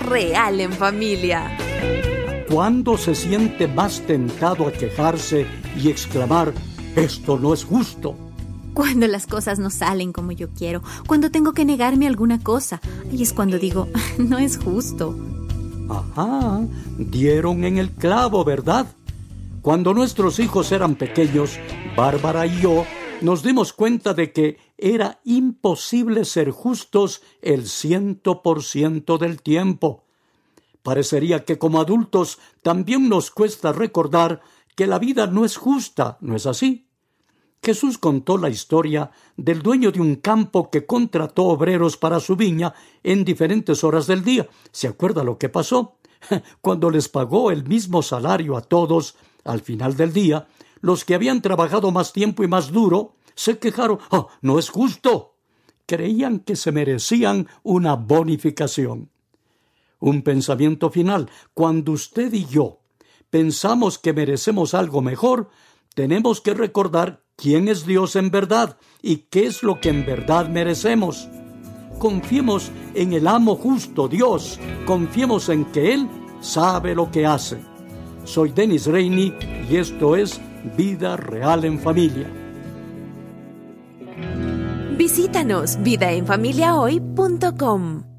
real en familia. ¿Cuándo se siente más tentado a quejarse y exclamar, esto no es justo? Cuando las cosas no salen como yo quiero, cuando tengo que negarme alguna cosa. Ahí es cuando digo, no es justo. Ajá, dieron en el clavo, ¿verdad? Cuando nuestros hijos eran pequeños, Bárbara y yo nos dimos cuenta de que era imposible ser justos el 100% del tiempo. Parecería que como adultos también nos cuesta recordar que la vida no es justa, ¿no es así? Jesús contó la historia del dueño de un campo que contrató obreros para su viña en diferentes horas del día. ¿Se acuerda lo que pasó? Cuando les pagó el mismo salario a todos, al final del día, los que habían trabajado más tiempo y más duro se quejaron. ¡Oh, no es justo! Creían que se merecían una bonificación. Un pensamiento final. Cuando usted y yo pensamos que merecemos algo mejor, tenemos que recordar quién es Dios en verdad y qué es lo que en verdad merecemos. Confiemos en el amo justo, Dios. Confiemos en que Él sabe lo que hace. Soy Dennis Rainey y esto es Vida Real en Familia. Visítanos vidaenfamiliahoy.com.